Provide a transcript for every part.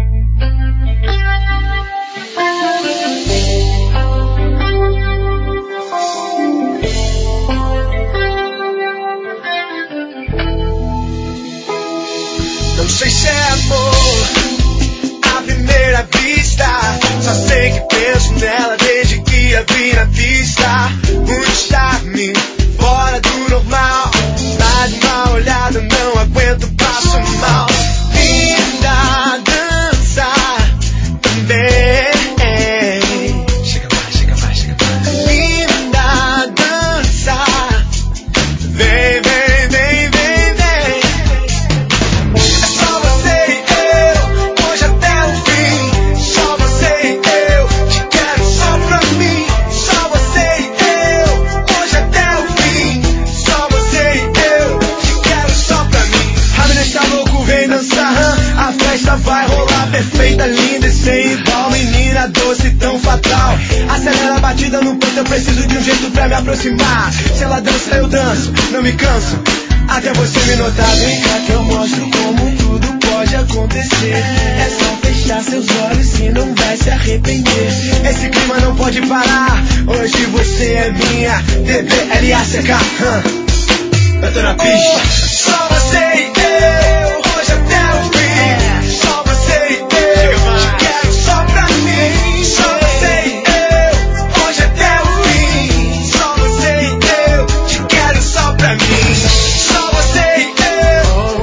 Não sei se é amor à primeira vista, só sei que penso nela desde que a vi na pista. Muito charme, fora do normal, dá de uma olhada, não aguento, passo mal. Linda dança também. Chega mais, chega mais, chega mais. Linda dança, vem, vem, vem, vem, vem. É só você e eu, hoje até o fim. Só você e eu, te quero só pra mim. Só você e eu, hoje até o fim. Só você e eu, te quero só pra mim. A menina está louco, vem dançar, a festa vai rolar. Perfeita, linda e sem igual, menina doce tão fatal. Acelera a batida no ponto, eu preciso de um jeito pra me aproximar. Se ela dança, eu danço, não me canso, até você me notar. Vem cá que eu mostro como tudo pode acontecer. É só fechar seus olhos e não vai se arrepender. Esse clima não pode parar, hoje você é minha DBLACK. Eu tô na pista. Só você e eu, hoje até o fim. Só você e eu, te quero só pra mim. Só você e eu, hoje até o fim. Só você e eu, te quero só pra mim. Só você e eu,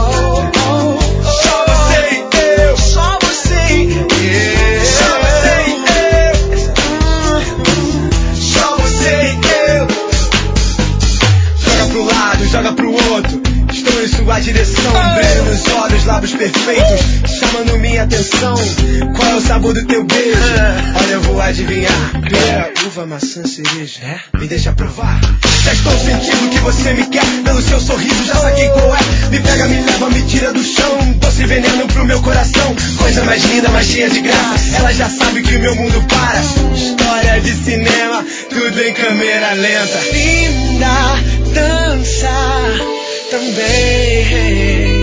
só você e eu, só você e eu, só você e eu, só você e eu. Joga pro lado, joga pro outro, estou em sua direção. Brilho nos olhos, lábios perfeitos, chamando minha atenção. Qual é o sabor do teu beijo? Olha, eu vou adivinhar. Pera, uva, maçã, cereja. Me deixa provar. Já estou sentindo que você me quer. Pelo seu sorriso já saquei qual é. Me pega, me leva, me tira do chão. Doce veneno pro meu coração. Coisa mais linda, mais cheia de graça. Ela já sabe que o meu mundo para. História de cinema, tudo em câmera lenta. Linda dança também.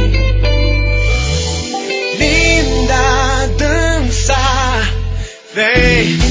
Linda dança, vem.